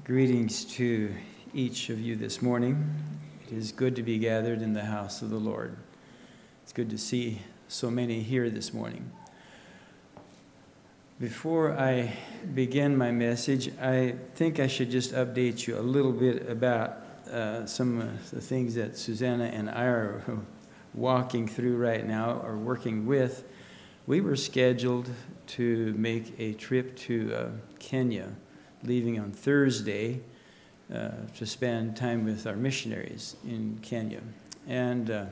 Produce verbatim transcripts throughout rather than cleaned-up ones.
Greetings to each of you this morning. It is good to be gathered in the house of the Lord. It's good to see so many here this morning. Before I begin my message, I think I should just update you a little bit about uh, some of the things that Susanna and I are walking through right now, or working with. We were scheduled to make a trip to uh, Kenya, leaving on Thursday uh, to spend time with our missionaries in Kenya. And uh,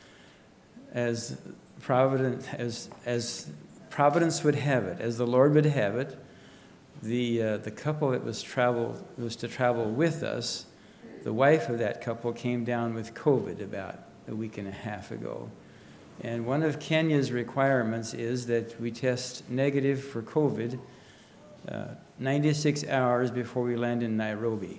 as providence, as as Providence would have it, as the Lord would have it, the uh, the couple that was travel was to travel with us, the wife of that couple came down with COVID about a week and a half ago. And one of Kenya's requirements is that we test negative for COVID uh, ninety-six hours before we land in Nairobi.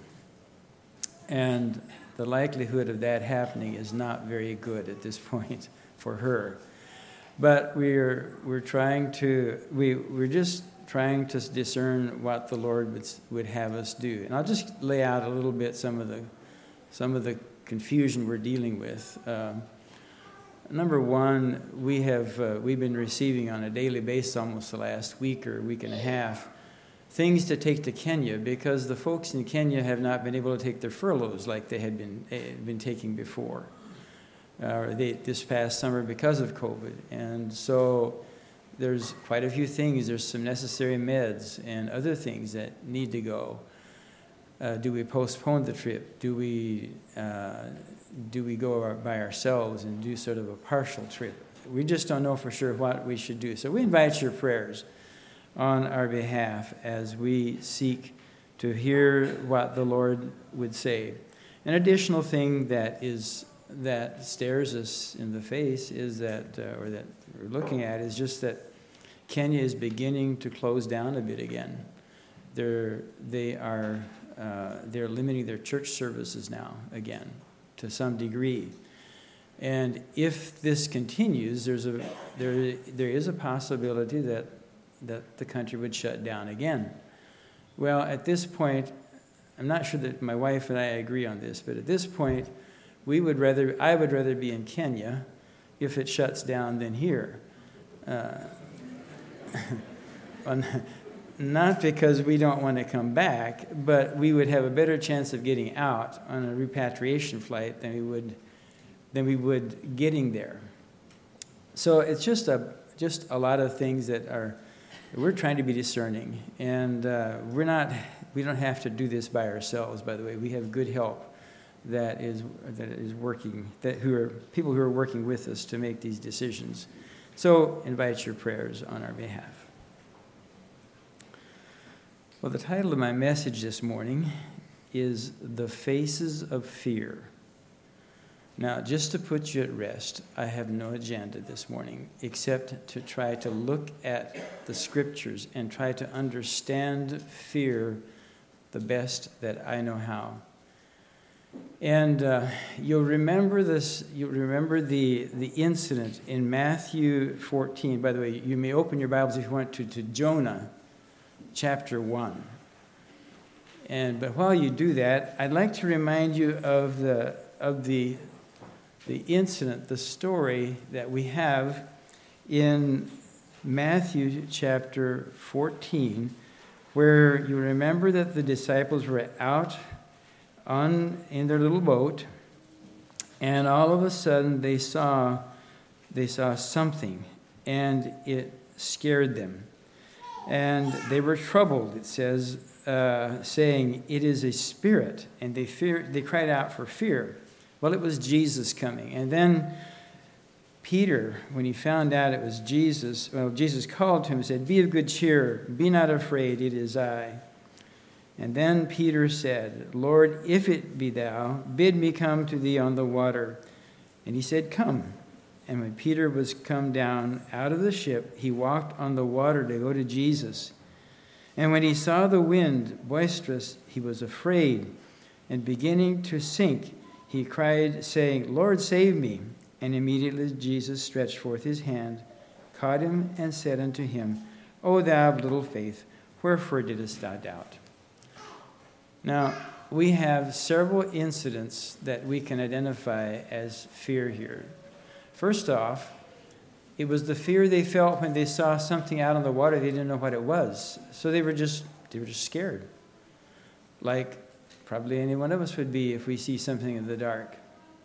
And the likelihood of that happening is not very good at this point for her. But we're we're trying to we we're just trying to discern what the Lord would would have us do. And I'll just lay out a little bit some of the some of the confusion we're dealing with. Um, number one, we have uh, we've been receiving on a daily basis almost the last week or week and a half things to take to Kenya, because the folks in Kenya have not been able to take their furloughs like they had been had been taking before. Uh, they, this past summer because of COVID. And so there's quite a few things. There's some necessary meds and other things that need to go. Uh, do we postpone the trip? Do we uh, do we go by ourselves and do sort of a partial trip? We just don't know for sure what we should do. So we invite your prayers on our behalf as we seek to hear what the Lord would say. An additional thing that is that stares us in the face is that, uh, or that we're looking at, is just that Kenya is beginning to close down a bit again. They're, they are uh, they're limiting their church services now again to some degree. And if this continues, there's a there there is a possibility that that the country would shut down again. Well, at this point, I'm not sure that my wife and I agree on this, but at this point, We would rather, I would rather be in Kenya if it shuts down than here. Uh, not because we don't want to come back, but we would have a better chance of getting out on a repatriation flight than we would than we would getting there. So it's just a just a lot of things that are we're trying to be discerning, and uh, we're not we don't have to do this by ourselves. By the way, we have good help that is that is working, that who are people who are working with us to make these decisions. So invite your prayers on our behalf. Well, the title of my message this morning is The Faces of Fear. Now, just to put you at rest, I have no agenda this morning except to try to look at the scriptures and try to understand fear the best that I know how. And uh, you'll remember this. You'll remember the the incident in Matthew fourteen. By the way, you may open your Bibles if you want to to Jonah, chapter one. And but while you do that, I'd like to remind you of the of the the incident, the story that we have in Matthew chapter fourteen, where you remember that the disciples were out on in their little boat, and all of a sudden they saw they saw something, and it scared them, and they were troubled. It says, uh, saying, "It is a spirit," and they fear. They cried out for fear. Well, it was Jesus coming, and then Peter, when he found out it was Jesus, well, Jesus called to him and said, "Be of good cheer. Be not afraid. It is I." And then Peter said, "Lord, if it be thou, bid me come to thee on the water." And he said, "Come." And when Peter was come down out of the ship, he walked on the water to go to Jesus. And when he saw the wind boisterous, he was afraid. And beginning to sink, he cried, saying, "Lord, save me." And immediately Jesus stretched forth his hand, caught him, and said unto him, "O thou of little faith, wherefore didst thou doubt?" Now, we have several incidents that we can identify as fear here. First off, it was the fear they felt when they saw something out on the water. They didn't know what it was. So they were just they were just scared. Like probably any one of us would be if we see something in the dark.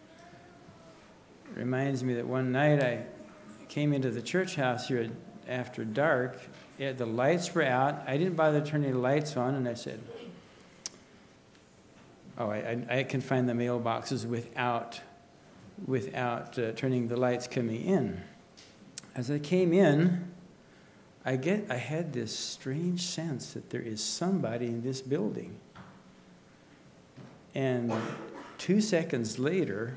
It reminds me that one night I came into the church house here after dark. Yeah, the lights were out. I didn't bother turning the lights on, and I said, oh, I, I, I can find the mailboxes without, without uh, turning the lights coming in. As I came in, I get I had this strange sense that there is somebody in this building. And two seconds later,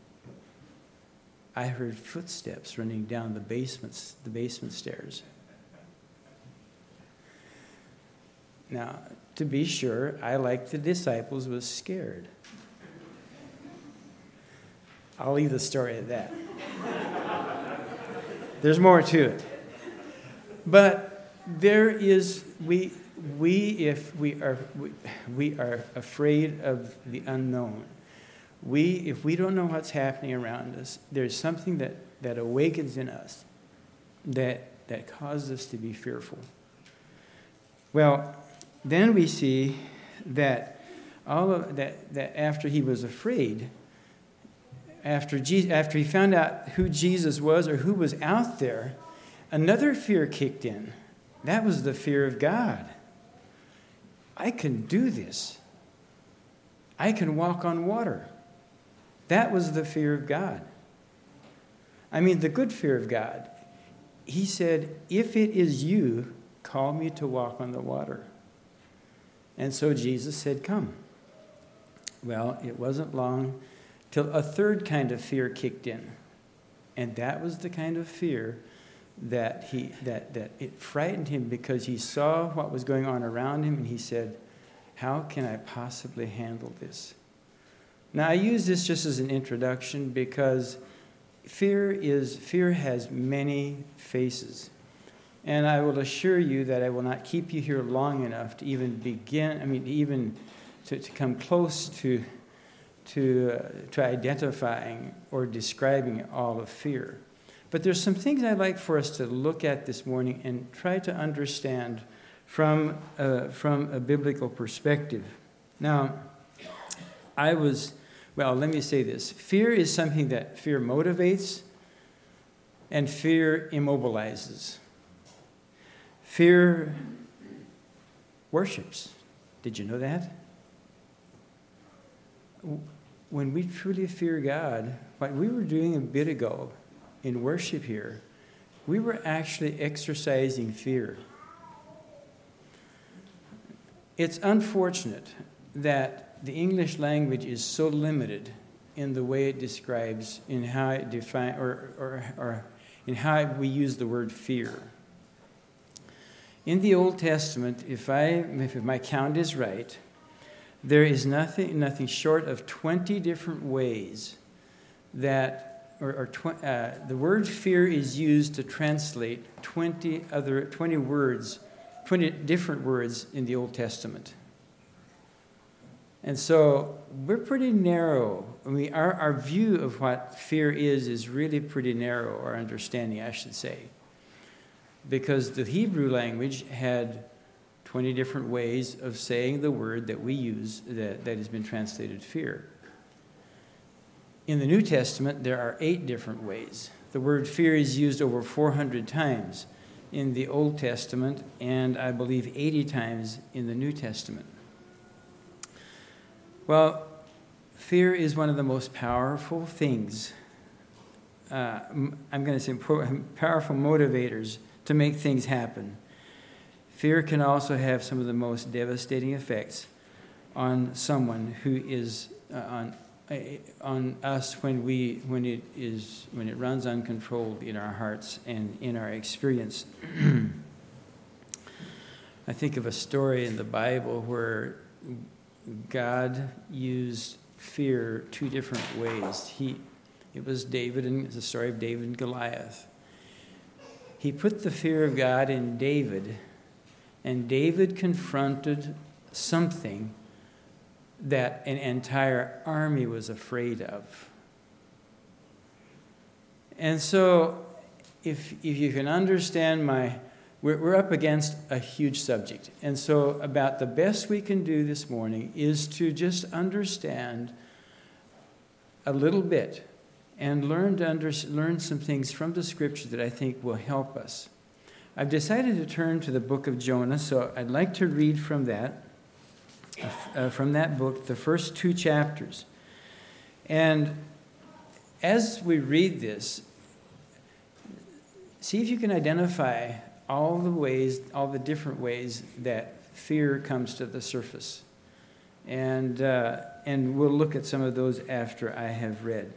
I heard footsteps running down the basement, the basement stairs. Now, to be sure, I, like the disciples, was scared. I'll leave the story at that. There's more to it. But there is, we, we if we are, we, we are afraid of the unknown. We, if we don't know what's happening around us, there's something that, that awakens in us that, that causes us to be fearful. Well, then we see that all of that, that after he was afraid, after Je- after he found out who Jesus was or who was out there, another fear kicked in. That was the fear of God. I can do this. I can walk on water. That was the fear of God. I mean, the good fear of God. He said, if it is you, call me to walk on the water. And so Jesus said, come. Well, it wasn't long till a third kind of fear kicked in. And that was the kind of fear that he that that it frightened him because he saw what was going on around him, and he said, how can I possibly handle this? Now, I use this just as an introduction because fear is fear has many faces. And I will assure you that I will not keep you here long enough to even begin, I mean, even to, to come close to to uh, to identifying or describing all of fear. But there's some things I'd like for us to look at this morning and try to understand from uh, from a biblical perspective. Now, I was, well, let me say this. Fear is something that fear motivates and fear immobilizes. Fear worships. Did you know that? When we truly fear God, what we were doing a bit ago in worship here, we were actually exercising fear. It's unfortunate that the English language is so limited in the way it describes, in how it define, or, or, or in how we use the word fear. In the Old Testament, if I, if my count is right, there is nothing, nothing short of twenty different ways that, or, or tw- uh, the word fear is used to translate twenty other, twenty words, twenty different words in the Old Testament. And so we're pretty narrow. I mean, our, our view of what fear is is really pretty narrow, our understanding, I should say. Because the Hebrew language had twenty different ways of saying the word that we use that, that has been translated fear. In the New Testament, there are eight different ways. The word fear is used over four hundred times in the Old Testament, and I believe eighty times in the New Testament. Well, fear is one of the most powerful things. Uh, I'm going to say powerful motivators to make things happen. Fear can also have some of the most devastating effects on someone who is uh, on uh, on us when we when it is when it runs uncontrolled in our hearts and in our experience. I think of a story in the Bible where God used fear two different ways. He it was David, and it's the story of David and Goliath. He put the fear of God in David, and David confronted something that an entire army was afraid of. And so, if if you can understand my, we're, we're up against a huge subject. And so about the best we can do this morning is to just understand a little bit and learn to under, learn some things from the scripture that I think will help us. I've decided to turn to the book of Jonah, so I'd like to read from that, uh, from that book, the first two chapters. And as we read this, see if you can identify all the ways, all the different ways that fear comes to the surface. And, uh, and we'll look at some of those after I have read.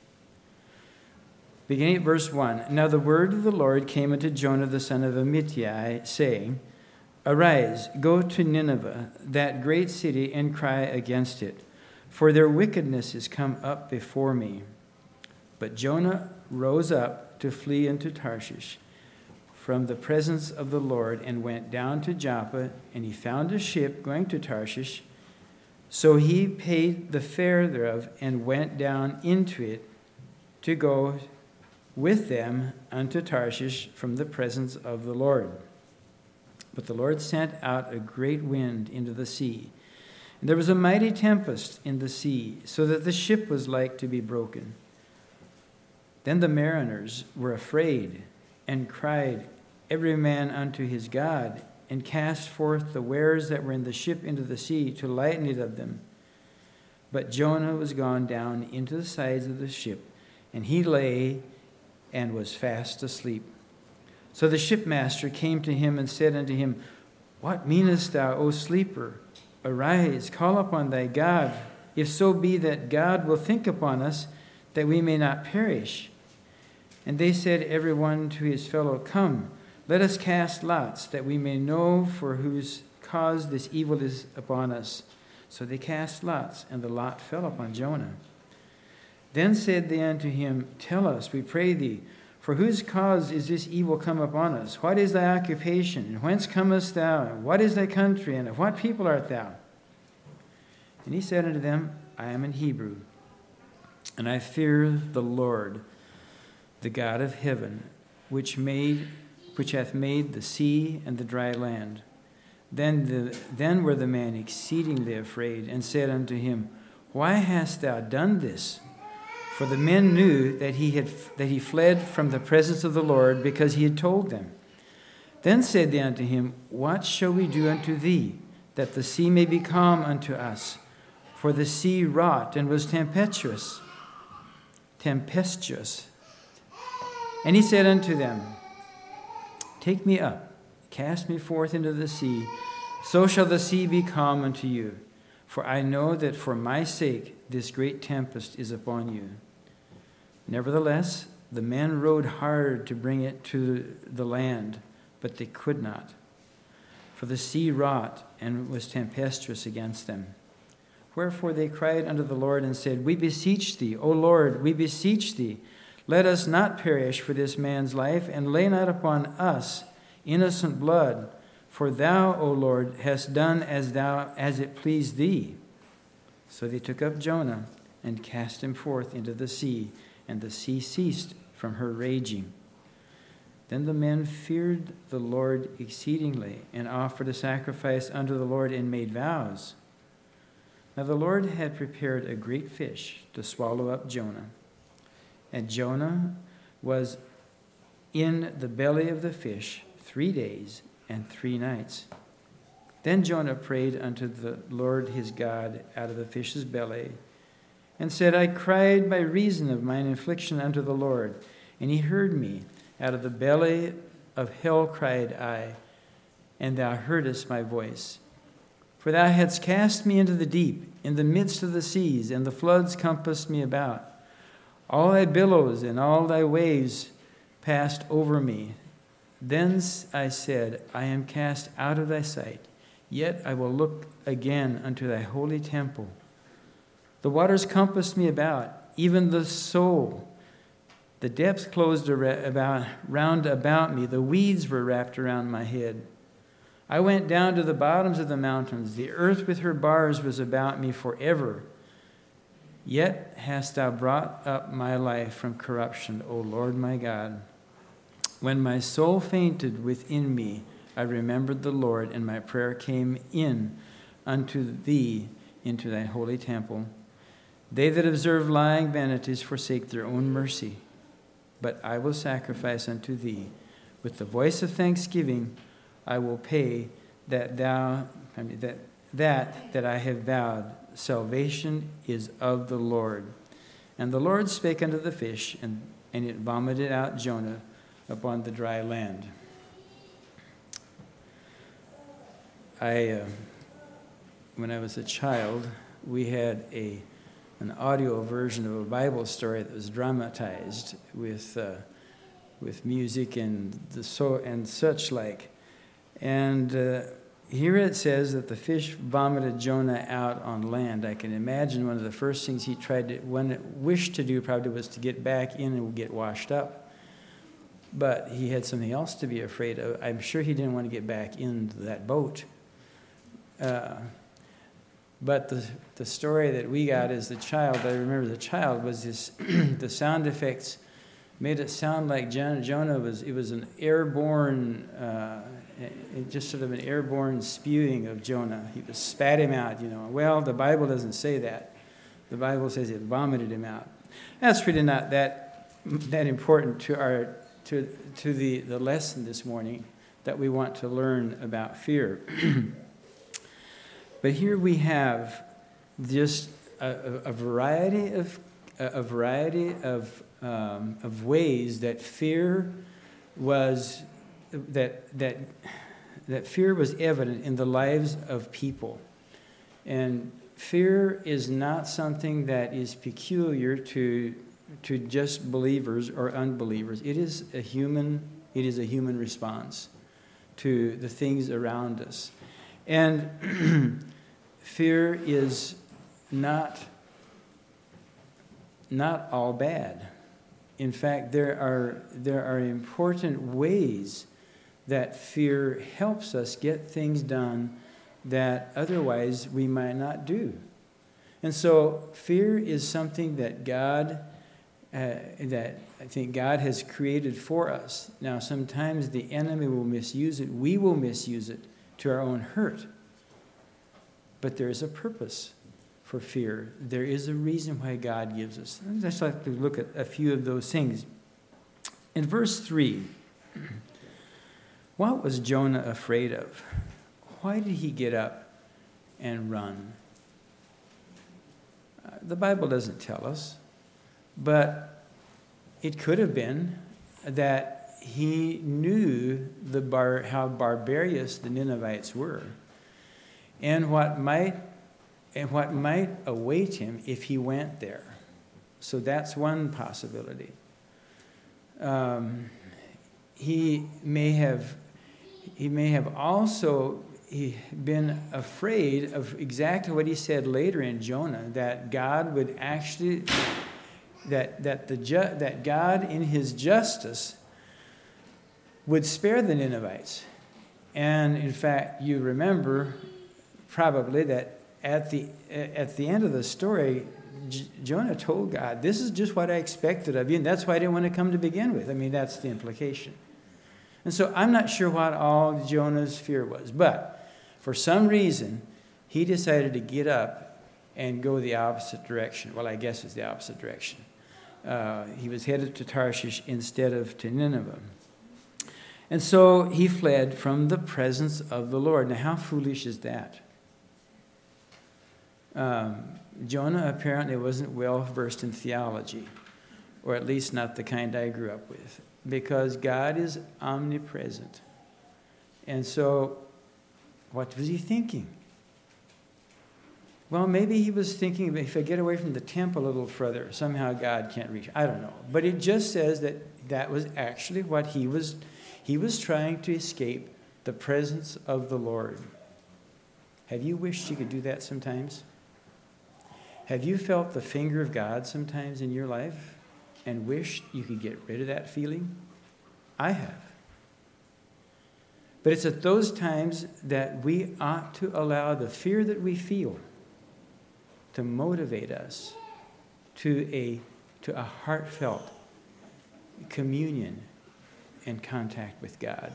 Beginning at verse one. Now the word of the Lord came unto Jonah the son of Amittai, saying, Arise, go to Nineveh, that great city, and cry against it, for their wickedness is come up before me. But Jonah rose up to flee into Tarshish from the presence of the Lord, and went down to Joppa, and he found a ship going to Tarshish. So he paid the fare thereof, and went down into it to go with them unto Tarshish from the presence of the Lord. But the Lord sent out a great wind into the sea, and there was a mighty tempest in the sea, so that the ship was like to be broken. Then the mariners were afraid, and cried every man unto his God, and cast forth the wares that were in the ship into the sea, to lighten it of them. But Jonah was gone down into the sides of the ship, and he lay and was fast asleep. So the shipmaster came to him and said unto him, What meanest thou, O sleeper? Arise, call upon thy God, if so be that God will think upon us, that we may not perish. And they said every one to his fellow, Come, let us cast lots, that we may know for whose cause this evil is upon us. So they cast lots, and the lot fell upon Jonah. Then said they unto him, Tell us, we pray thee, for whose cause is this evil come upon us? What is thy occupation? And whence comest thou? And what is thy country? And of what people art thou? And he said unto them, I am an Hebrew, and I fear the Lord, the God of heaven, which made, which hath made the sea and the dry land. Then the then were the men exceedingly afraid, and said unto him, Why hast thou done this? For the men knew that he had that he fled from the presence of the Lord, because he had told them. Then said they unto him, What shall we do unto thee, that the sea may be calm unto us? For the sea wrought and was tempestuous. Tempestuous. And he said unto them, Take me up, cast me forth into the sea, so shall the sea be calm unto you. For I know that for my sake this great tempest is upon you. Nevertheless, the men rowed hard to bring it to the land, but they could not. For the sea wrought and was tempestuous against them. Wherefore they cried unto the Lord and said, We beseech thee, O Lord, we beseech thee, let us not perish for this man's life, and lay not upon us innocent blood. For thou, O Lord, hast done as thou as it pleased thee. So they took up Jonah and cast him forth into the sea, and the sea ceased from her raging. Then the men feared the Lord exceedingly, and offered a sacrifice unto the Lord, and made vows. Now the Lord had prepared a great fish to swallow up Jonah. And Jonah was in the belly of the fish three days and three nights. Then Jonah prayed unto the Lord his God out of the fish's belly, and said, I cried by reason of mine affliction unto the Lord, and he heard me. Out of the belly of hell cried I, and thou heardest my voice. For thou hadst cast me into the deep, in the midst of the seas, and the floods compassed me about. All thy billows and all thy waves passed over me. Then I said, I am cast out of thy sight, yet I will look again unto thy holy temple. The waters compassed me about, even the soul. The depths closed about, round about me. The weeds were wrapped around my head. I went down to the bottoms of the mountains. The earth with her bars was about me forever. Yet hast thou brought up my life from corruption, O Lord my God. When my soul fainted within me, I remembered the Lord, and my prayer came in unto thee into thy holy temple. They that observe lying vanities forsake their own mercy. But I will sacrifice unto thee. With the voice of thanksgiving I will pay that thou I mean, that that that I have vowed. Salvation is of the Lord. And the Lord spake unto the fish, and, and it vomited out Jonah upon the dry land. I, uh, when I was a child, we had a an audio version of a Bible story that was dramatized with uh, with music and the so and such like. And uh, here it says that the fish vomited Jonah out on land. I can imagine one of the first things he tried to, one wished to do probably was to get back in and get washed up. But he had something else to be afraid of. I'm sure he didn't want to get back into that boat. Uh, but the the story that we got as the child, I remember the child, was this, the sound effects made it sound like Jonah was, it was an airborne, uh, just sort of an airborne spewing of Jonah. He was spat him out, you know. Well, the Bible doesn't say that. The Bible says it vomited him out. That's really not that that important to our to to the, the lesson this morning that we want to learn about fear. But here we have just a, a variety of a variety of um, of ways that fear was that that that fear was evident in the lives of people. And fear is not something that is peculiar to to just believers or unbelievers. It is a human it is a human response to the things around us. And fear is not not all bad. In fact, there are there are important ways that fear helps us get things done that otherwise we might not do. And so fear is something that God, uh, that I think God has created for us. Now, sometimes the enemy will misuse it. We will misuse it to our own hurt. But there is a purpose for fear. There is a reason why God gives us. I'd just like to look at a few of those things. In verse three, what was Jonah afraid of? Why did he get up and run? Uh, the Bible doesn't tell us, but it could have been that he knew the bar, how barbarous the Ninevites were, and what might and what might await him if he went there. So that's one possibility. Um, he may have he may have also he been afraid of exactly what he said later in Jonah, that God would actually that that the ju- that God in his justice would spare the Ninevites. And in fact, you remember probably that at the at the end of the story, J- Jonah told God, "This is just what I expected of you, and that's why I didn't want to come to begin with." I mean, that's the implication. And so I'm not sure what all Jonah's fear was, but for some reason, he decided to get up and go the opposite direction. Well, I guess it's the opposite direction. Uh, he was headed to Tarshish instead of to Nineveh. And so he fled from the presence of the Lord. Now, how foolish is that? Um, Jonah apparently wasn't well versed in theology, or at least not the kind I grew up with, because God is omnipresent. And so, what was he thinking? Well, maybe he was thinking, if I get away from the temple a little further, somehow God can't reach. I don't know. But it just says that that was actually what he was. He was trying to escape the presence of the Lord. Have you wished you could do that sometimes? Have you felt the finger of God sometimes in your life and wished you could get rid of that feeling? I have. But it's at those times that we ought to allow the fear that we feel to motivate us to a, to a heartfelt communion and contact with God.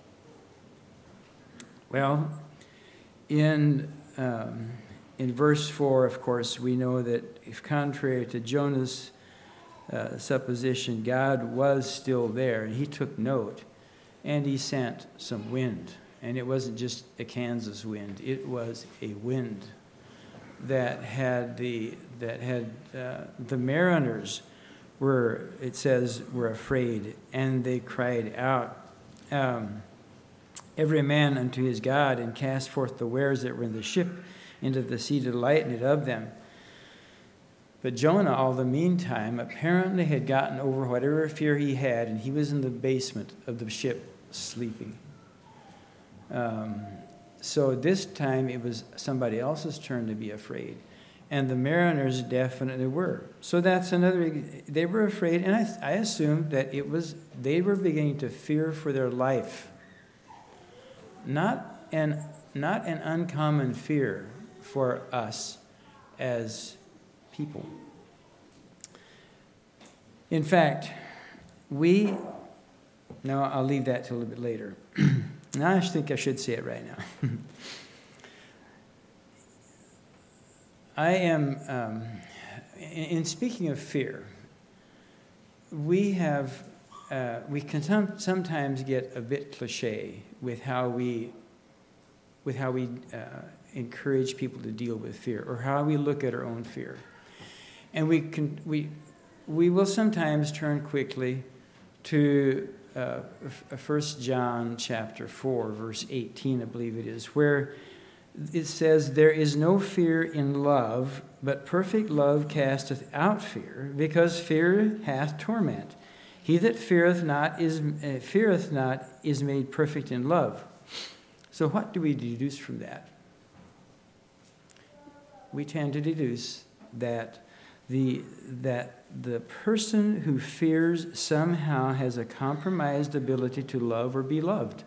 Well, in, um, in verse four, of course, we know that if contrary to Jonah's uh, supposition, God was still there, and he took note. And he sent some wind. And it wasn't just a Kansas wind. It was a wind that had the that had uh, the mariners were, it says, were afraid, and they cried out, um, every man unto his God, and cast forth the wares that were in the ship into the sea to lighten it of them. But Jonah, all the meantime, apparently had gotten over whatever fear he had, and he was in the basement of the ship sleeping. Um, so this time it was somebody else's turn to be afraid. And the mariners definitely were. So that's another, they were afraid, and I, I assumed that it was, they were beginning to fear for their life. Not an, not an uncommon fear for us as people. In fact, we, no, I'll leave that till a little bit later. Now I think I should say it right now. I am, um, in, in speaking of fear, we have, uh, we can some, sometimes get a bit cliche with how we, with how we uh, encourage people to deal with fear, or how we look at our own fear. And we can, we, we will sometimes turn quickly to uh, First John chapter four, verse eighteen, I believe it is, where it says, there is no fear in love, but perfect love casteth out fear, because fear hath torment. He that feareth not is uh, feareth not is made perfect in love. So what do we deduce from that? We tend to deduce that the that the person who fears somehow has a compromised ability to love or be loved.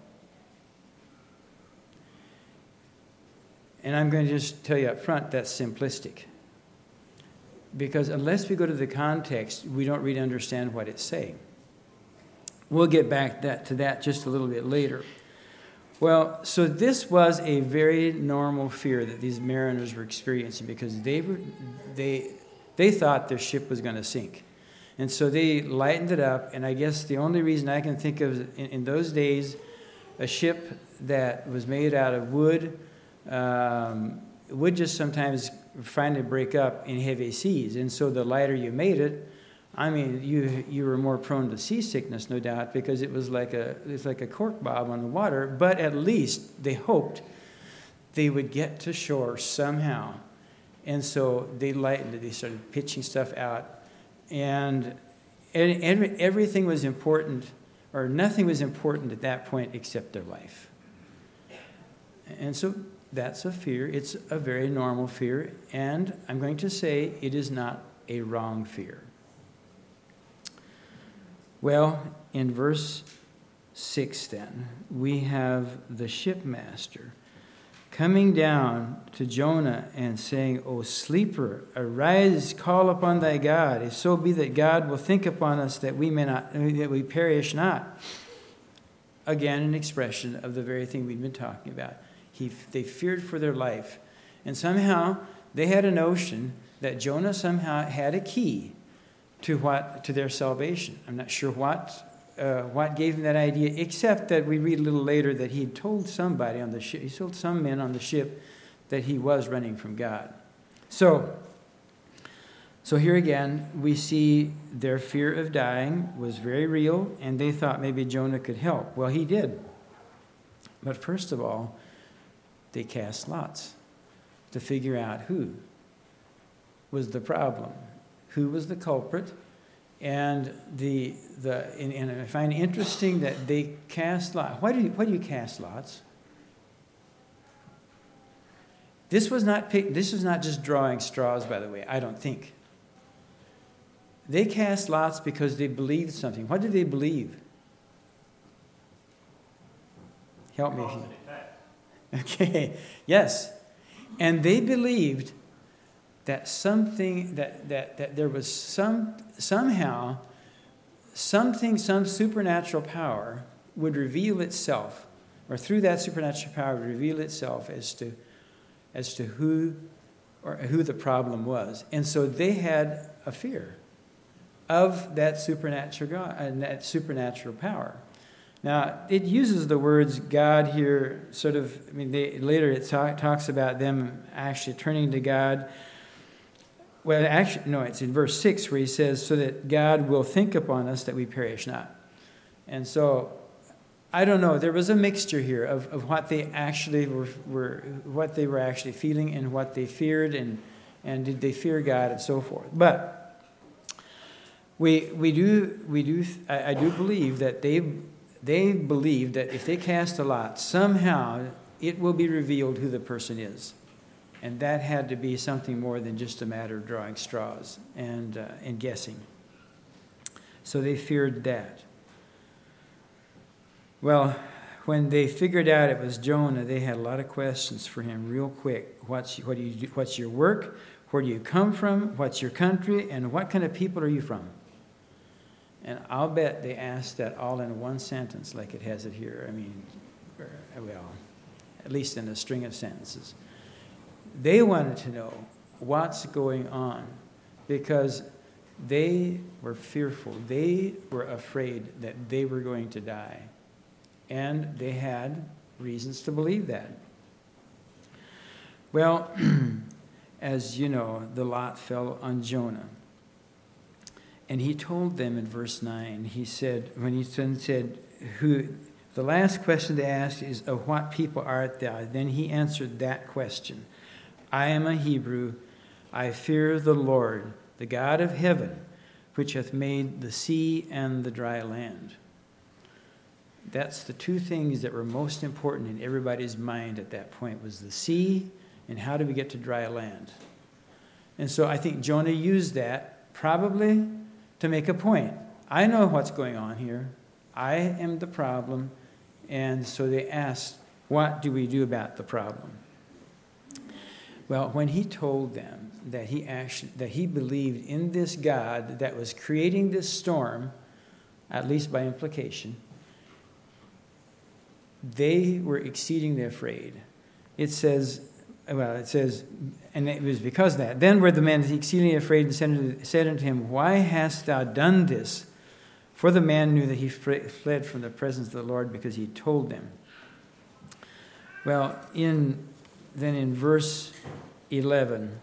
And I'm going to just tell you up front, that's simplistic. Because unless we go to the context, we don't really understand what it's saying. We'll get back that, to that just a little bit later. Well, so this was a very normal fear that these mariners were experiencing, because they were they they thought their ship was going to sink. And so they lightened it up, and I guess the only reason I can think of in, in those days, a ship that was made out of wood um, would just sometimes finally break up in heavy seas. And so the lighter you made it, I mean, you you were more prone to seasickness, no doubt, because it was like a it's like a cork bob on the water. But at least they hoped they would get to shore somehow, and so they lightened it. They started pitching stuff out, and every, everything was important, or nothing was important at that point except their life. And so that's a fear. It's a very normal fear, and I'm going to say it is not a wrong fear. Well, in verse six then, we have the shipmaster coming down to Jonah and saying, O sleeper, arise, call upon thy God, if so be that God will think upon us that we may not, that we perish not. Again, an expression of the very thing we've been talking about. He, they feared for their life. And somehow they had a notion that Jonah somehow had a key to what to their salvation. I'm not sure what uh, what gave him that idea, except that we read a little later that he told somebody on the ship, he told some men on the ship that he was running from God. So, so here again, we see their fear of dying was very real, and they thought maybe Jonah could help. Well, he did. But first of all, they cast lots to figure out who was the problem. Who was the culprit? And the the and, and I find interesting that they cast lots. Why do you why do you cast lots? This was not pick, this was not just drawing straws, by the way. I don't think. They cast lots because they believed something. What did they believe? Help me if you... Okay, yes. And they believed that something, that, that, that there was some, somehow, something, some supernatural power would reveal itself, or through that supernatural power would reveal itself as to, as to who, or who the problem was. And so they had a fear of that supernatural God and that supernatural power. Now, it uses the words God here, sort of, I mean, they, later it talk, talks about them actually turning to God. Well, actually, no, it's in verse six where he says, so that God will think upon us that we perish not. And so, I don't know, there was a mixture here of, of what they actually were, were, what they were actually feeling and what they feared, and, and did they fear God and so forth. But we we do, we do I, I do believe that they They believed that if they cast a lot, somehow it will be revealed who the person is. And that had to be something more than just a matter of drawing straws and, uh, and guessing. So they feared that. Well, when they figured out it was Jonah, they had a lot of questions for him real quick. What's, what do you do, what's your work? Where do you come from? What's your country? And what kind of people are you from? And I'll bet they asked that all in one sentence like it has it here. I mean, well, at least in a string of sentences. They wanted to know what's going on because they were fearful. They were afraid that they were going to die. And they had reasons to believe that. Well, as you know, the lot fell on Jonah. And he told them in verse nine, he said, when he said, who, the last question they asked is, of what people art thou? Then he answered that question. I am a Hebrew. I fear the Lord, the God of heaven, which hath made the sea and the dry land. That's the two things that were most important in everybody's mind at that point, was the sea and how do we get to dry land. And so I think Jonah used that probably to make a point. I know what's going on here. I am the problem. And so they asked, what do we do about the problem? Well, when he told them that he actually, that he believed in this God that was creating this storm, at least by implication, they were exceedingly afraid. It says, well, it says, and it was because of that. Then were the men exceedingly afraid and said unto, said unto him, why hast thou done this? For the man knew that he fled from the presence of the Lord because he told them. Well, in then in verse eleven,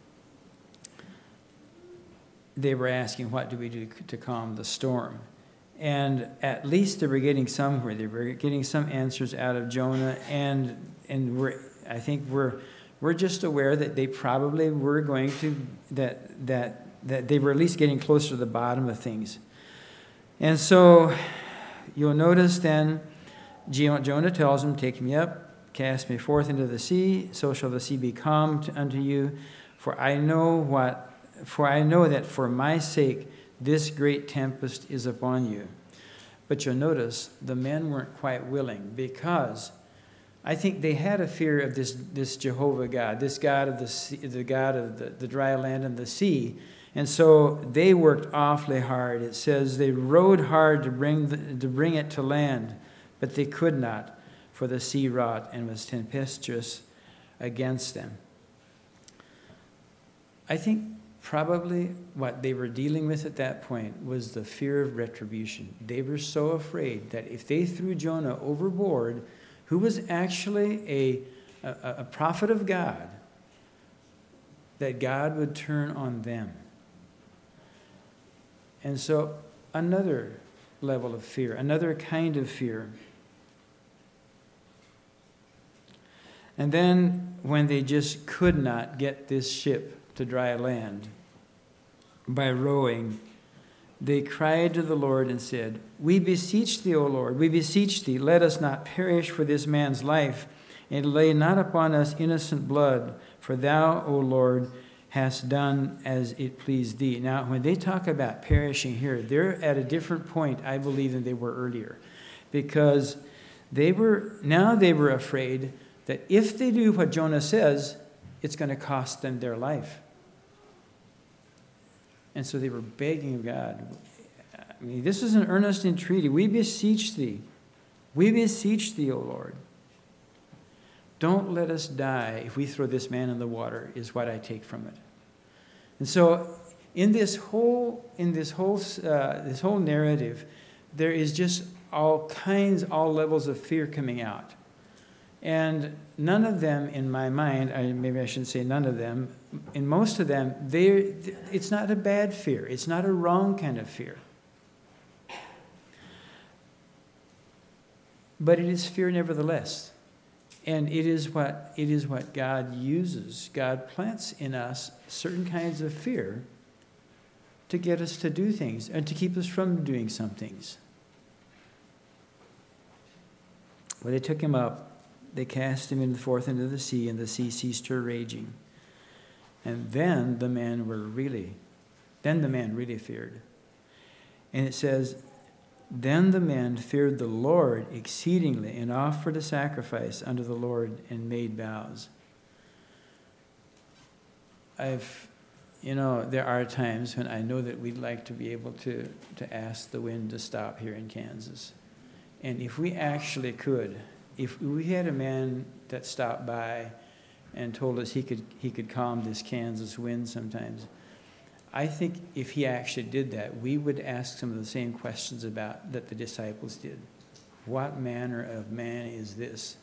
they were asking, what do we do to calm the storm? And at least they were getting somewhere. They were getting some answers out of Jonah, and and we're I think we're we're just aware that they probably were going to that that that they were at least getting closer to the bottom of things. And so you'll notice then Jonah tells them, take me up, cast me forth into the sea, so shall the sea be calm unto you. For I know what for I know that for my sake this great tempest is upon you. But you'll notice the men weren't quite willing, because I think they had a fear of this, this Jehovah God, this God of the sea, the God of the, the dry land and the sea. And so they worked awfully hard. It says they rowed hard to bring the, to bring it to land, but they could not, for the sea wrought and was tempestuous against them. I think probably what they were dealing with at that point was the fear of retribution. They were so afraid that if they threw Jonah overboard, who was actually a, a, a prophet of God, that God would turn on them. And so another level of fear, another kind of fear. And then when they just could not get this ship to dry land by rowing, they cried to the Lord and said, we beseech thee, O Lord, we beseech thee, let us not perish for this man's life, and lay not upon us innocent blood, for thou, O Lord, hast done as it pleased thee. Now, when they talk about perishing here, they're at a different point, I believe, than they were earlier, because They were, now they were afraid that if they do what Jonah says, it's going to cost them their life. And so they were begging God. I mean, this is an earnest entreaty. We beseech thee. We beseech thee, O Lord. Don't let us die if we throw this man in the water, is what I take from it. And so in this whole, in this whole, uh, this whole narrative, there is just all kinds, all levels of fear coming out. And none of them, in my mind, I, maybe I shouldn't say none of them, in most of them, it's not a bad fear. It's not a wrong kind of fear. But it is fear nevertheless. And it is what it is what God uses. God plants in us certain kinds of fear to get us to do things and to keep us from doing some things. When they took him up, they cast him in forth into the sea, and the sea ceased her raging. And then the man were really, then the man really feared. And it says, then the men feared the Lord exceedingly, and offered a sacrifice unto the Lord, and made vows. I've, you know, there are times when I know that we'd like to be able to, to ask the wind to stop here in Kansas. And if we actually could, if we had a man that stopped by and told us he could he could calm this Kansas wind sometimes, I think if he actually did that, we would ask some of the same questions about that the disciples did. What manner of man is this?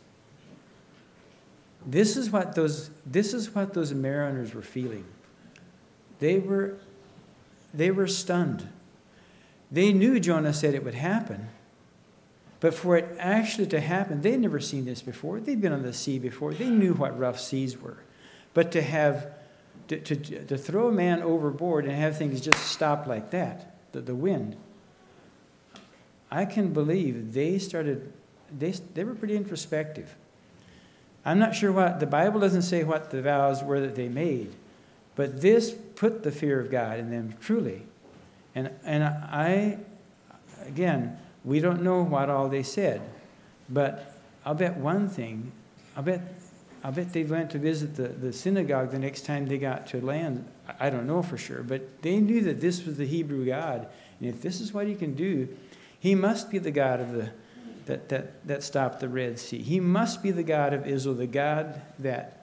This is what those this is what those mariners were feeling. They were they were stunned. They knew Jonah said it would happen. But for it actually to happen, they'd never seen this before. They'd been on the sea before. They knew what rough seas were. But to have To, to, to throw a man overboard and have things just stop like that, the, the wind, I can believe they started, they, they were pretty introspective. I'm not sure what, the Bible doesn't say what the vows were that they made, but this put the fear of God in them truly. And, and I, again, we don't know what all they said, but I'll bet one thing, I'll bet I bet they went to visit the, the synagogue the next time they got to land. I don't know for sure, but they knew that this was the Hebrew God. And if this is what he can do, he must be the God of the that, that, that stopped the Red Sea. He must be the God of Israel, the God that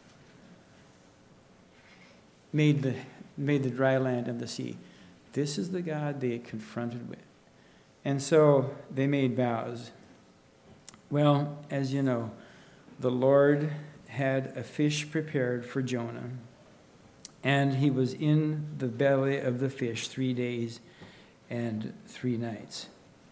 made the, made the dry land and the sea. This is the God they confronted with. And so they made vows. Well, as you know, the Lord had a fish prepared for Jonah, and he was in the belly of the fish three days and three nights.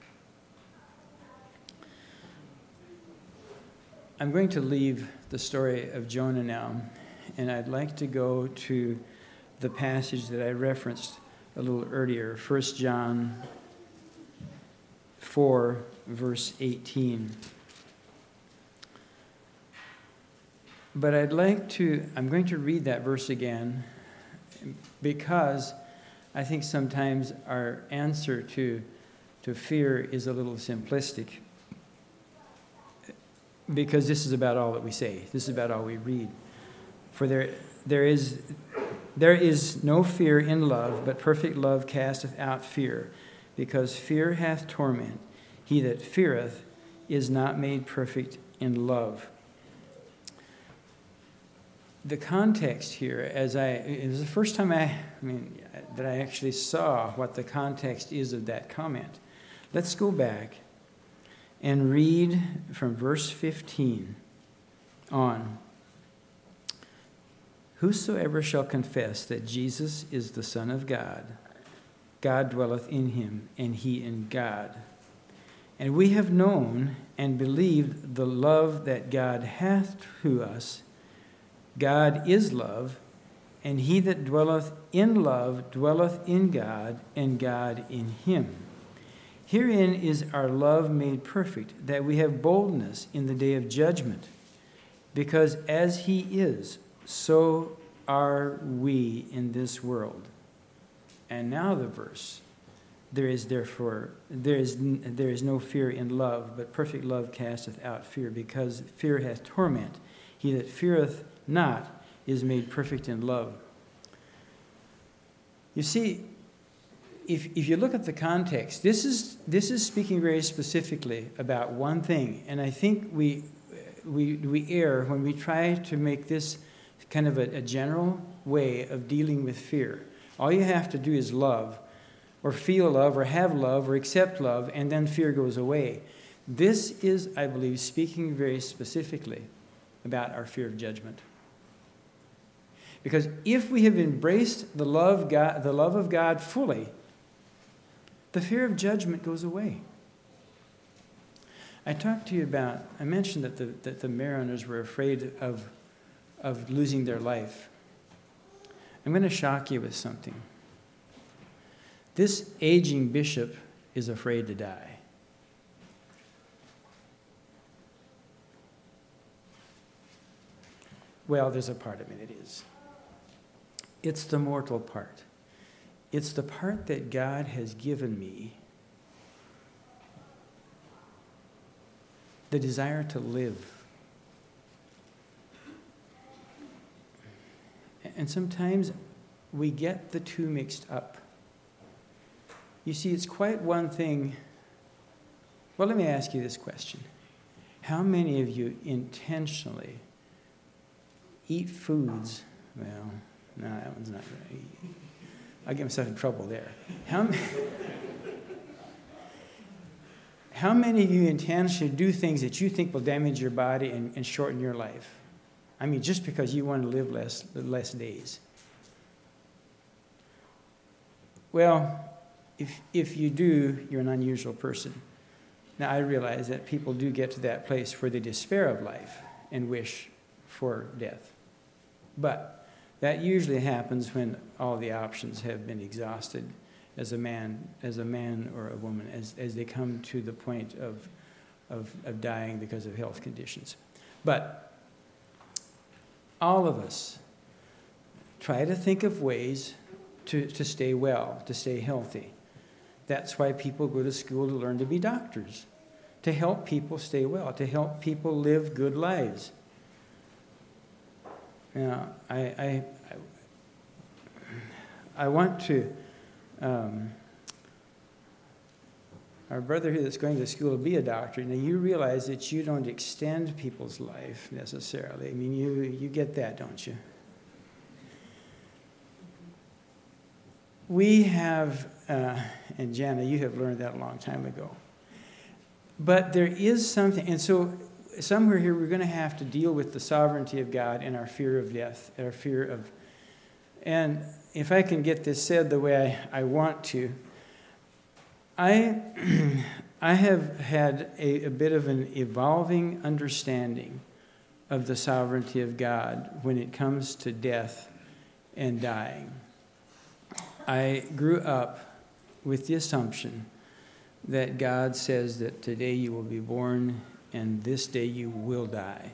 I'm going to leave the story of Jonah now, and I'd like to go to the passage that I referenced a little earlier, First John four, verse eighteen. But I'd like to, I'm going to read that verse again because I think sometimes our answer to, to fear is a little simplistic. Because this is about all that we say. This is about all we read. For there, there is, there is no fear in love, but perfect love casteth out fear, because fear hath torment. He that feareth is not made perfect in love. The context here, as I, it was the first time I, I mean, that I actually saw what the context is of that comment. Let's go back and read from verse fifteen on. Whosoever shall confess that Jesus is the Son of God, God dwelleth in him, and he in God. And we have known and believed the love that God hath to us. God is love, and he that dwelleth in love dwelleth in God, and God in him. Herein is our love made perfect, that we have boldness in the day of judgment. Because as he is, so are we in this world. And now the verse. There is therefore, there is, there is no fear in love, but perfect love casteth out fear, because fear hath torment. He that feareth not is made perfect in love. You see, if, if you look at the context, this is, this is speaking very specifically about one thing. And I think we, we, we err when we try to make this kind of a, a general way of dealing with fear. All you have to do is love, or feel love, or have love, or accept love, and then fear goes away. This is, I believe, speaking very specifically about our fear of judgment. Because if we have embraced the love, God, the love of God fully, the fear of judgment goes away. I talked to you about, I mentioned that the, that the Mariners were afraid of, of losing their life. I'm going to shock you with something. This aging bishop is afraid to die. Well, there's a part of me that is. It's the mortal part. It's the part that God has given me, the desire to live. And sometimes we get the two mixed up. You see, it's quite one thing. Well, let me ask you this question. How many of you intentionally eat foods? Well, no, that one's not right. I'll get myself in trouble there. How many, how many of you intentionally do things that you think will damage your body and, and shorten your life? I mean, just because you want to live less, less days. Well, if, if you do, you're an unusual person. Now, I realize that people do get to that place where they despair of life and wish for death. But that usually happens when all the options have been exhausted as a man, as a man or a woman, as, as they come to the point of, of, of dying because of health conditions. But all of us try to think of ways to, to stay well, to stay healthy. That's why people go to school to learn to be doctors, to help people stay well, to help people live good lives. Now, I, I, I want to, um, our brother here that's going to school to be a doctor, now you realize that you don't extend people's life necessarily. I mean, you, you get that, don't you? We have, uh, and Jana, you have learned that a long time ago. But there is something, and so somewhere here we're going to have to deal with the sovereignty of God and our fear of death, our fear of, and if I can get this said the way I, I want to, I, I have had a, a bit of an evolving understanding of the sovereignty of God when it comes to death and dying. I grew up with the assumption that God says that today you will be born and this day you will die.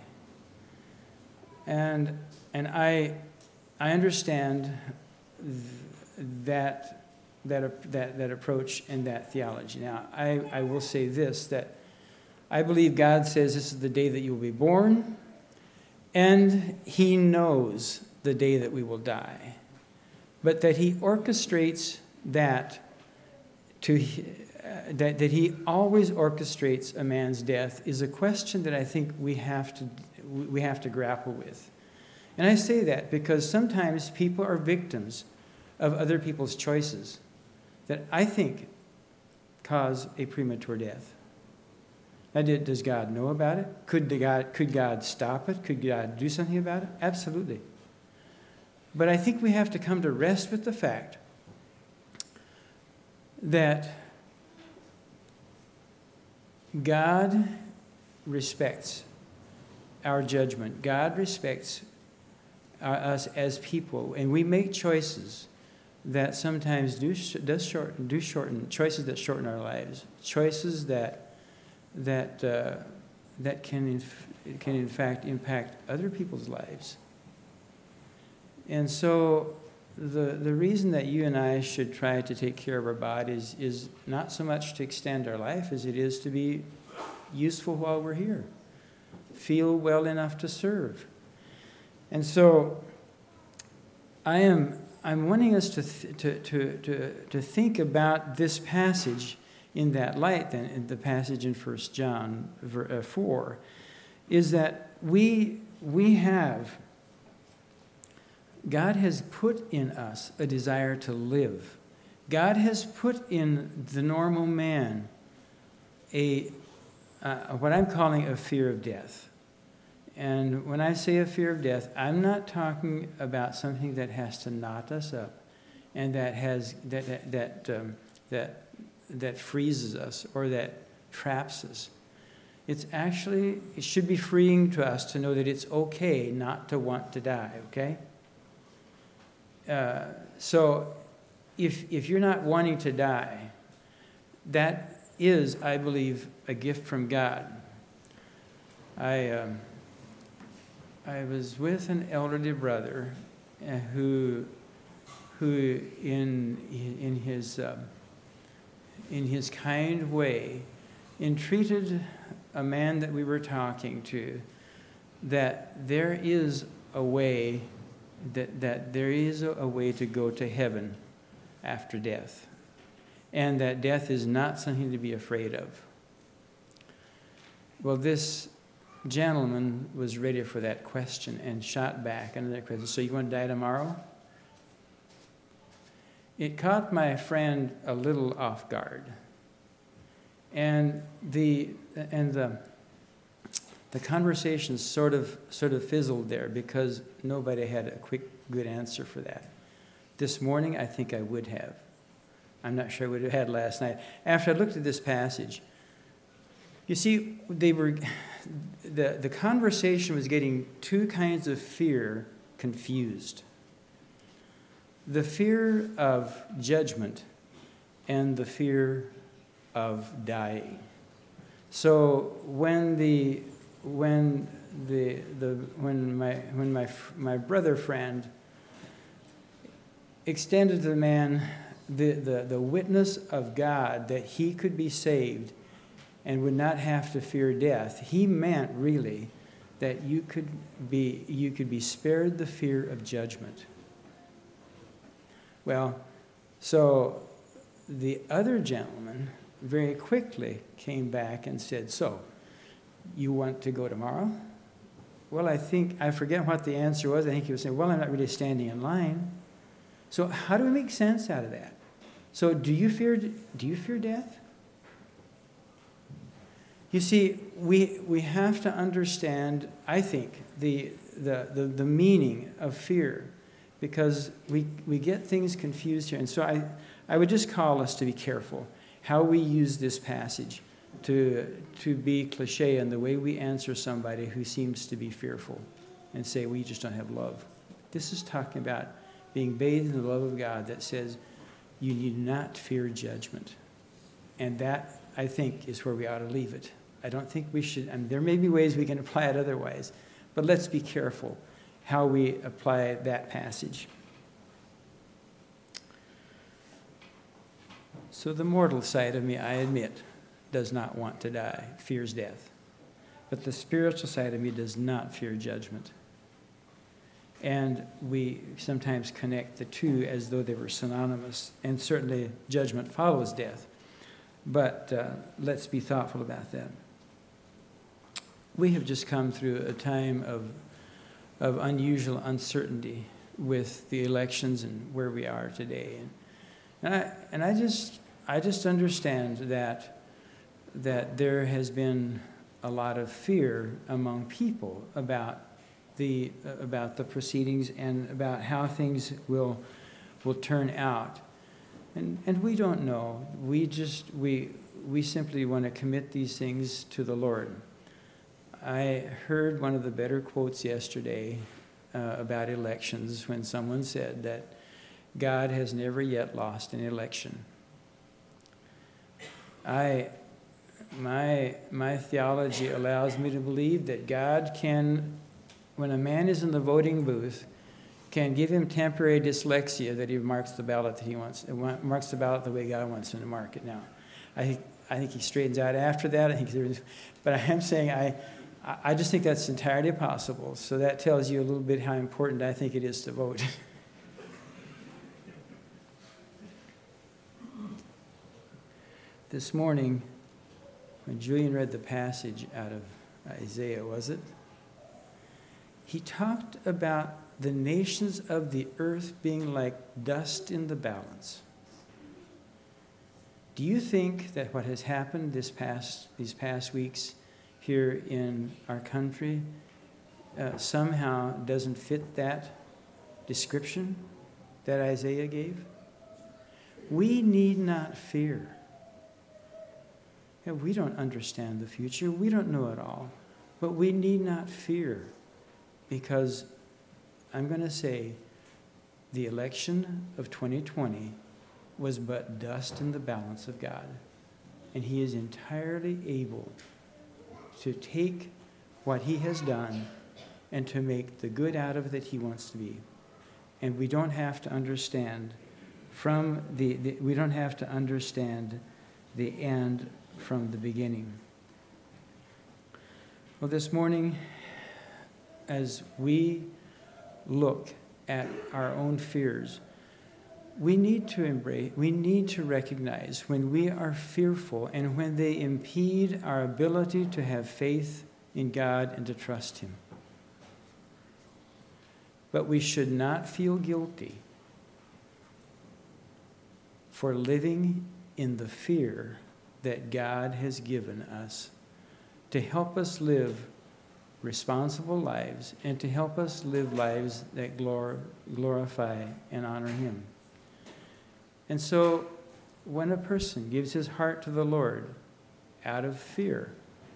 And and I I understand th- that that that that approach and that theology. Now, I, I will say this, that I believe God says this is the day that you will be born, and he knows the day that we will die. But that he orchestrates that to uh, that, that he always orchestrates a man's death is a question that I think we have to we have to grapple with. And I say that because sometimes people are victims of other people's choices that I think cause a premature death. Now, did, does God know about it? Could the God could God stop it? Could God do something about it? Absolutely. But I think we have to come to rest with the fact that God respects our judgment. God respects our, us as people, and we make choices that sometimes do does shorten do shorten choices that shorten our lives, choices that that uh, that can in, can in fact impact other people's lives. And so the, the reason that you and I should try to take care of our bodies is not so much to extend our life as it is to be useful while we're here, feel well enough to serve. And so I am I'm wanting us to th- to, to to to think about this passage in that light. Then in the passage in First John four, is that we we have God has put in us a desire to live. God has put in the normal man a uh, what I'm calling a fear of death. And when I say a fear of death, I'm not talking about something that has to knot us up and that has that that that um, that, that freezes us or that traps us. It's actually, it should be freeing to us to know that it's okay not to want to die, okay? Uh, so if if you're not wanting to die, that is, I believe, a gift from God. I um, I was with an elderly brother uh, who who in in his uh, in his kind way entreated a man that we were talking to that there is a way that that there is a, a way to go to heaven after death, and that death is not something to be afraid of. Well, this gentleman was ready for that question and shot back another question. So you want to die tomorrow? It caught my friend a little off guard. And the and the the conversation sort of sort of fizzled there because nobody had a quick, good answer for that. This morning, I think I would have. I'm not sure I would have had last night. After I looked at this passage, you see, they were the the conversation was getting two kinds of fear confused. The fear of judgment and the fear of dying. So when the when the the when my when my my brother friend extended to the man the, the, the witness of God that he could be saved and would not have to fear death, he meant really that you could be you could be spared the fear of judgment. Well, so the other gentleman very quickly came back and said, so, you want to go tomorrow? Well, I think, I forget what the answer was. I think he was saying, well, I'm not really standing in line. So how do we make sense out of that? So do you fear, do you fear death? You see, we we have to understand, I think, the the the, the meaning of fear, because we we get things confused here. And so I, I would just call us to be careful how we use this passage to to be cliche in the way we answer somebody who seems to be fearful and say, we just don't have love. This is talking about being bathed in the love of God that says you need not fear judgment. And that, I think, is where we ought to leave it. I don't think we should, I mean, there may be ways we can apply it otherwise, but let's be careful how we apply that passage. So the mortal side of me, I admit, does not want to die, fears death. But the spiritual side of me does not fear judgment. And we sometimes connect the two as though they were synonymous, and certainly judgment follows death. But uh, let's be thoughtful about that. We have just come through a time of of unusual uncertainty with the elections and where we are today. And, and I and I just I just understand that that there has been a lot of fear among people about the about the proceedings and about how things will will turn out. And and we don't know. We just we we simply want to commit these things to the Lord. I heard one of the better quotes yesterday uh, about elections when someone said that God has never yet lost an election. I my my theology allows me to believe that God can, when a man is in the voting booth, can give him temporary dyslexia that he marks the ballot that he wants, marks the ballot the way God wants him to mark it now. I think, I think he straightens out after that. I think there's, but I am saying I, I just think that's entirely possible. So that tells you a little bit how important I think it is to vote. This morning, when Julian read the passage out of Isaiah, was it? He talked about the nations of the earth being like dust in the balance. Do you think that what has happened this past, these past weeks here in our country uh, somehow doesn't fit that description that Isaiah gave? We need not fear. Yeah, we don't understand the future. We don't know it all. But we need not fear, because I'm going to say the election of twenty twenty was but dust in the balance of God. And he is entirely able to take what he has done and to make the good out of it that he wants to be. And we don't have to understand from the, the we don't have to understand the end from the beginning. Well, this morning, as we look at our own fears, we need to embrace, we need to recognize when we are fearful and when they impede our ability to have faith in God and to trust him. But we should not feel guilty for living in the fear that God has given us to help us live responsible lives and to help us live lives that glor- glorify and honor him. And so when a person gives his heart to the Lord out of fear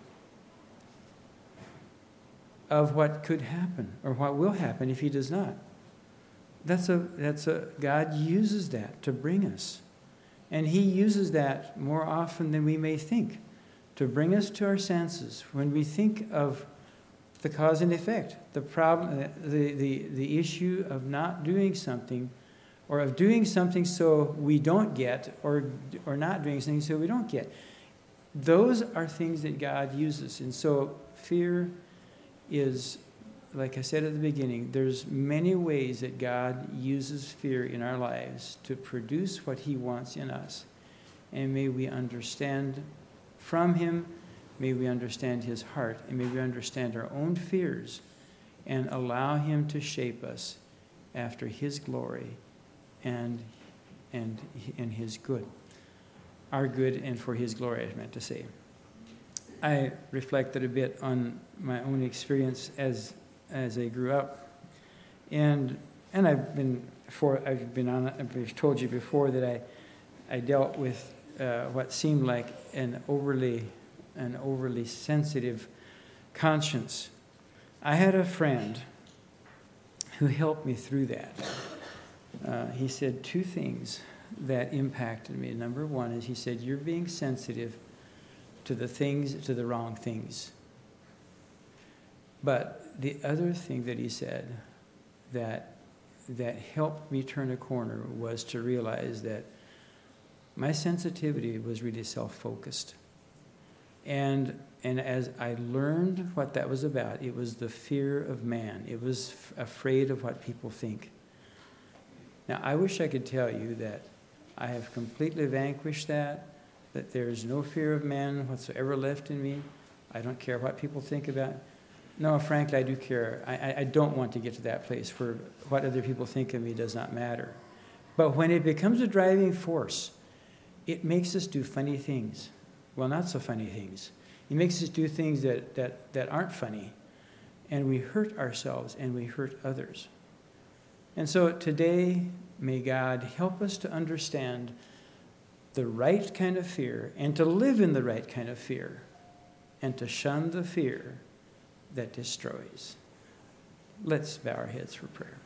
of what could happen or what will happen if he does not, that's a that's a God uses that to bring us. And he uses that more often than we may think, to bring us to our senses when we think of the cause and effect, the problem, the, the, the issue of not doing something, or of doing something so we don't get, or, or not doing something so we don't get. Those are things that God uses. And so fear is, like I said at the beginning, there's many ways that God uses fear in our lives to produce what he wants in us. And may we understand from him, may we understand his heart, and may we understand our own fears and allow him to shape us after his glory and and and his good. Our good and for his glory, I meant to say. I reflected a bit on my own experience as as I grew up. And and I've been for I've been on I've told you before that I I dealt with uh, what seemed like an overly an overly sensitive conscience. I had a friend who helped me through that. Uh, he said two things that impacted me. Number one is he said, you're being sensitive to the things, to the wrong things. But the other thing that he said that that helped me turn a corner was to realize that my sensitivity was really self-focused. And and as I learned what that was about, it was the fear of man. It was f- afraid of what people think. Now, I wish I could tell you that I have completely vanquished that, that there is no fear of man whatsoever left in me. I don't care what people think about it. No, frankly, I do care. I, I don't want to get to that place where what other people think of me does not matter. But when it becomes a driving force, it makes us do funny things. Well, not so funny things. It makes us do things that, that, that aren't funny. And we hurt ourselves and we hurt others. And so today, may God help us to understand the right kind of fear and to live in the right kind of fear and to shun the fear that destroys. Let's bow our heads for prayer.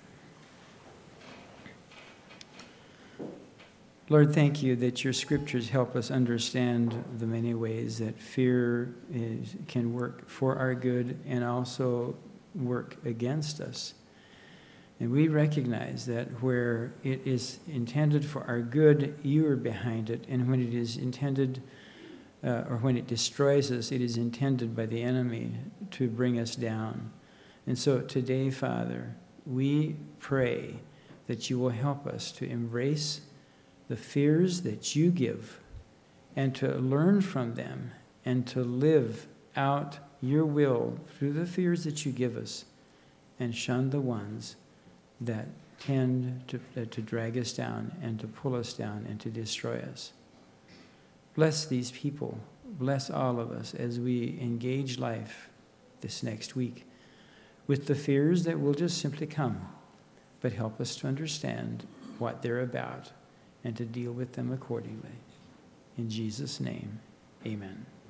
Lord, thank you that your scriptures help us understand the many ways that fear is, can work for our good and also work against us. And we recognize that where it is intended for our good, you are behind it. And when it is intended, uh, or when it destroys us, it is intended by the enemy to bring us down. And so today, Father, we pray that you will help us to embrace the fears that you give and to learn from them and to live out your will through the fears that you give us and shun the ones that tend to, uh, to drag us down and to pull us down and to destroy us. Bless these people. Bless all of us as we engage life this next week with the fears that will just simply come, but help us to understand what they're about and to deal with them accordingly. In Jesus' name, amen.